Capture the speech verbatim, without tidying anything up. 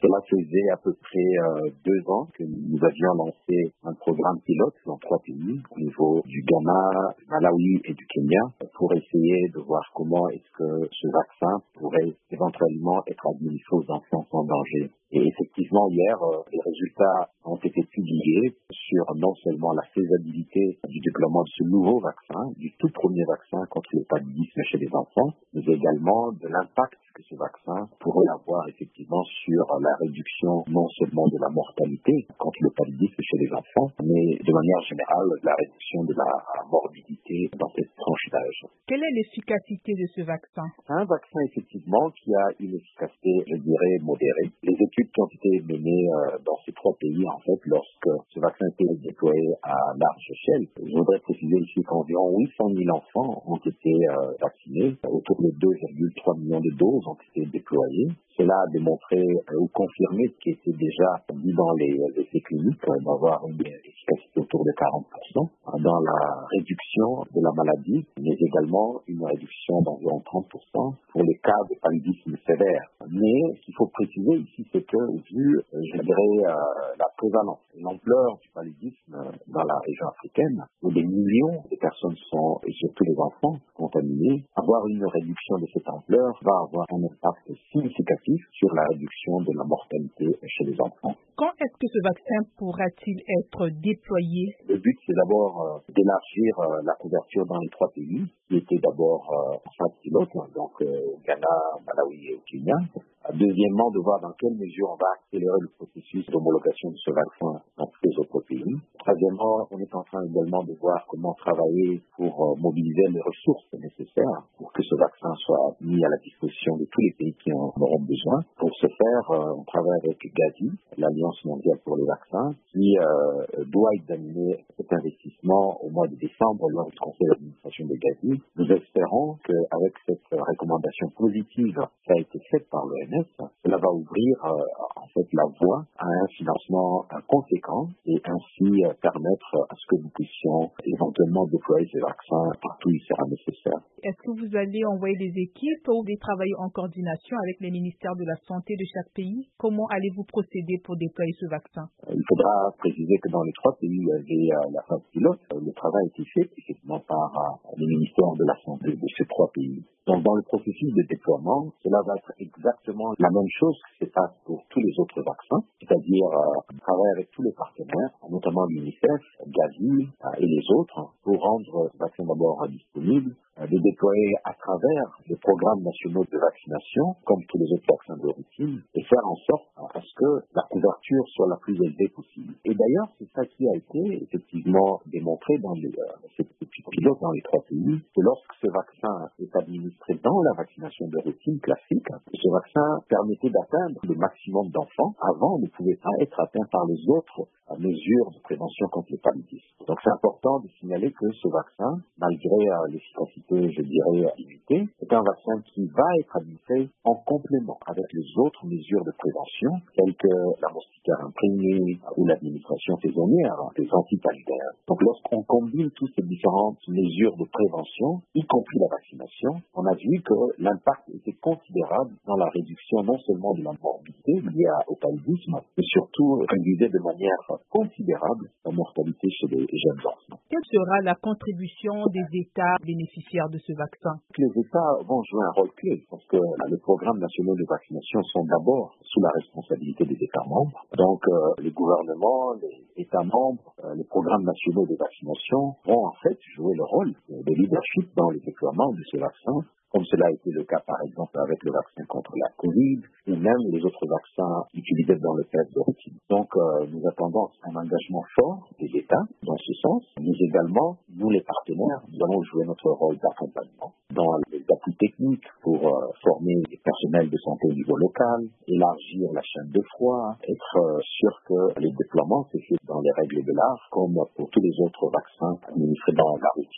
Cela faisait à peu près euh, deux ans que nous avions lancé un programme pilote dans trois pays, au niveau du Ghana, du Malawi et du Kenya, pour essayer de voir comment est-ce que ce vaccin pourrait éventuellement être administré aux enfants sans danger. Et effectivement, hier, euh, les résultats ont été publiés sur non seulement la faisabilité du déploiement de ce nouveau vaccin, du tout premier vaccin contre le paludisme chez les enfants, mais également de l'impact que ce vaccin pourrait avoir effectivement sur la réduction non seulement de la mortalité contre le paludisme chez les enfants, mais de manière générale, la réduction de la morbidité dans cette tranche d'âge. Quelle est l'efficacité de ce vaccin? C'est un vaccin effectivement qui a une efficacité, je dirais, modérée. Les études qui ont été menées euh, dans ces trois pays, en fait, lorsque ce vaccin a été déployé à large échelle, je voudrais préciser ici qu'environ huit cent mille enfants ont été euh, vaccinés, autour de deux virgule trois millions de doses ont été déployées. Cela a démontré euh, ou confirmé ce qui était déjà dit dans les euh, essais cliniques, euh, d'avoir une efficacité autour de quarante pour cent euh, dans la réduction de la maladie, mais également une réduction d'environ trente pour cent pour les cas de paludisme sévère. Mais ce qu'il faut préciser ici, c'est que vu, euh, je dirais, euh, la prévalence, l'ampleur du paludisme euh, dans la région africaine, où des millions de personnes sont, et surtout les enfants, contaminés, avoir une réduction de cette ampleur va avoir un impact significatif sur la réduction de la mortalité chez les enfants. Quand est-ce que ce vaccin pourra-t-il être déployé? Le but, c'est d'abord euh, d'élargir euh, la couverture dans les trois pays, qui étaient d'abord euh, en phase pilote, donc euh, Ghana, Malawi et Kenya. Deuxièmement, de voir dans quelle mesure on va accélérer le processus d'homologation de ce vaccin dans tous les autres pays. Troisièmement, on est en train également de voir comment travailler pour euh, mobiliser les ressources nécessaires pour que ce vaccin soit mis à la disposition de tous les pays qui en auront besoin. Pour ce faire, euh, on travaille avec Gavi, l'Alliance mondiale pour les vaccins, qui euh, doit examiner cet investissement au mois de décembre lors du conseil d'administration de Gavi. Nous espérons qu'avec cette recommandation positive qui a été faite par l'O M S, cela va ouvrir euh, en fait la voie à un financement euh, conséquent et ainsi euh, permettre à ce que nous puissions éventuellement déployer ces vaccins partout où il sera nécessaire. Est-ce que vous allez envoyer des équipes ou des travailler en coordination avec les ministères de la Santé de chaque pays? Comment allez-vous procéder pour déployer ce vaccin? Il faudra préciser que dans les trois pays où il y avait euh, la phase pilote, euh, le travail a été fait effectivement par euh, les ministères de la Santé de ces trois pays. Donc dans le processus de déploiement, cela va être exactement la même chose que se passe pour tous les autres vaccins, c'est-à-dire euh, travailler avec tous les partenaires, notamment l'UNICEF, Gavi euh, et les autres, pour rendre ce vaccin d'abord disponible, euh, de déployer à travers les programmes nationaux de vaccination, comme tous les autres vaccins de routine, et faire en sorte à ce que la couverture soit la plus élevée possible. Et d'ailleurs, c'est ça qui a été effectivement démontré dans les, euh, cette étude pilote dans les trois pays, que lorsque ce vaccin est administré dans la vaccination de routine classique, ce vaccin permettait d'atteindre le maximum d'enfants. Avant, on ne pouvait pas être atteint par les autres euh, mesures de prévention contre le paludisme. Donc c'est important de signaler que ce vaccin, malgré euh, l'efficacité, je dirais, limitée, c'est un vaccin qui va être administré en complément avec les autres mesures de prévention, telles que la moustiquaire imprégnée ou l'administration saisonnière des antipaludismes. Donc lorsqu'on combine toutes ces différentes mesures de prévention, y compris la vaccination, on a vu que l'impact était considérable dans la réduction non seulement de la morbidité liée au paludisme, mais surtout réduisait de manière considérable la mortalité chez les jeunes enfants. Quelle sera la contribution des États bénéficiaires de ce vaccin? Les États vont jouer un rôle clé parce que les programmes nationaux de vaccination sont d'abord sous la responsabilité des États membres. Donc euh, les gouvernements, les États membres, euh, les programmes nationaux de vaccination vont en fait jouer le rôle de leadership dans le déploiement de ces vaccins, comme cela a été le cas par exemple avec le vaccin contre la Covid ou même les autres vaccins utilisés dans le cadre de routine. Donc euh, nous attendons un engagement fort des États dans ce sens, mais également nous les partenaires, nous allons jouer notre rôle d'accompagnement dans les appuis techniques pour euh, former les personnels de santé au niveau local, élargir la chaîne de froid, être euh, sûr que les déploiements se font dans les règles de l'art comme pour tous les autres vaccins administrés dans la routine.